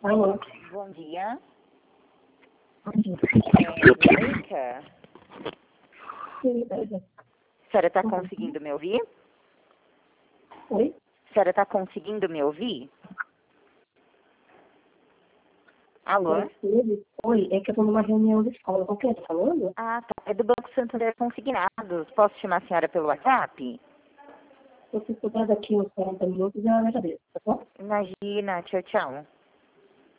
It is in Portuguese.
Alô? Bom dia. Bom dia. Leica, Sim, a senhora está conseguindo me ouvir? Oi? A senhora está conseguindo me ouvir? Alô? Oi, é que eu estou numa reunião de escola. Com quem está falando? Ah, tá. É do Banco Santander Consignados. Posso chamar a senhora pelo WhatsApp? Se você puder daqui uns 40 minutos, eu agradeço, tá bom? Imagina. Tchau, tchau.